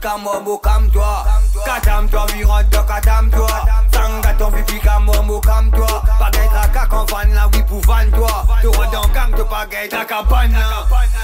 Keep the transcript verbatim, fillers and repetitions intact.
Kamomo calme-toi. Kadam-toi, virante de kadam-toi. Sanga ton pipi kamomo calme-toi. Pagaille traka quand fan la oui pour van toi. Te rends en gang, te pagaille traka ban.